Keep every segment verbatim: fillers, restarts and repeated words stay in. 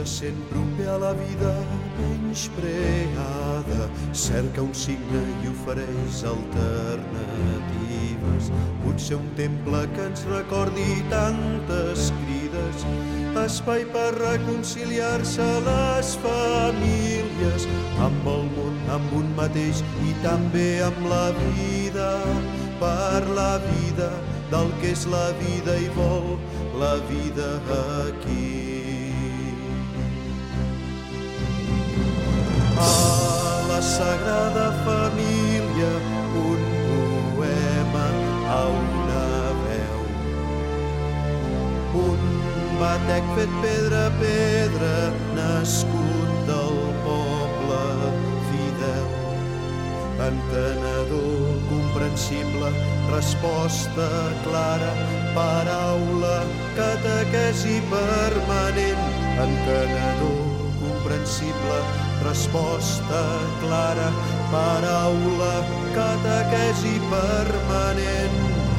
se sent proper a la vida menyspreada, cerca un signe i ofereix alternatives. Potser un temple que ens recordi tantes crides, espai per reconciliar-se les famílies amb el món, amb un mateix i també amb la vida, per la vida del que és la vida i vol la vida aquí. A la Sagrada Família, un poema a una veu, un batec fet pedra a pedra, nascut del poble fidel, entenedor, comprensible, resposta clara, paraula, catequesi permanent, entenedor, comprensible, resposta clara, paraula, catequesi permanent.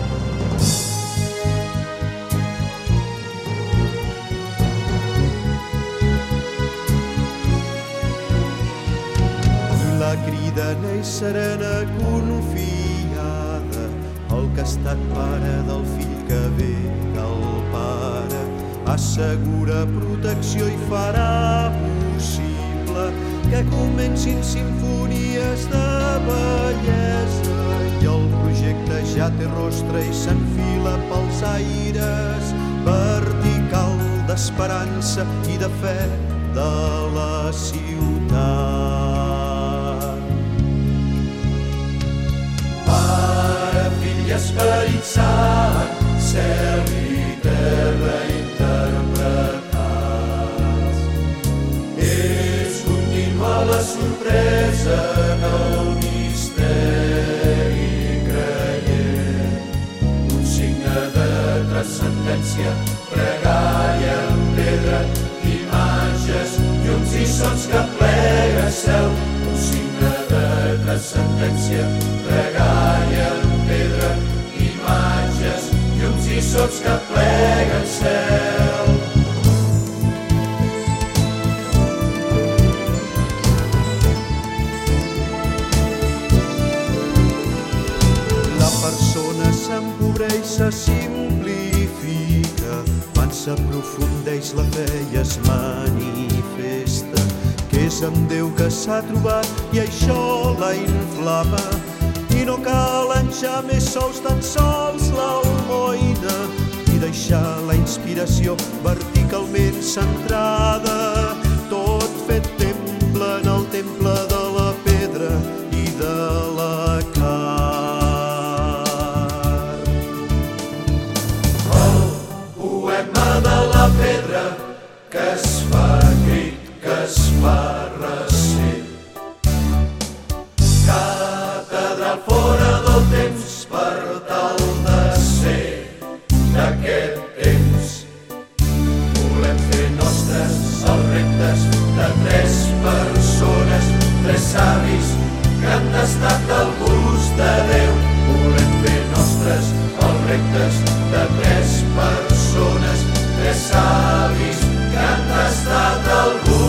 La crida neix serena, confiada, el que ha estat pare del fill que ve del pare, assegura protecció i farà possible que comencin simfonies de bellesa, i el projecte ja té rostre i s'enfila pels aires, vertical d'esperança i de fe de la ciutat. Esperit Sant, cel i terra interpretats. És contínua la sorpresa en el misteri creient, un signe de transcendència, pregària en pedra, imatges, llums i sons que plega cel, un signe de transcendència, pregària en pedra, imatges, llums i sons que pleguen cel. La persona s'empobreix, se simplifica, quan s'aprofundeix la fe i es manifesta, que és amb Déu que s'ha trobat i això la inflama. I no calen ja més sous, tan sols l'almoina, i deixar la inspiració verticalment centrada, tot fet temple en el temple de la pedra i de la carn. El poema de la pedra que es fa crit, que es fa recent, fora del temps per tal de ser d'aquest temps. Volem fer nostres els reptes de tres persones, tres savis que han tastat el gust de Déu. Volem fer nostres els reptes de tres persones, tres savis que han tastat el gust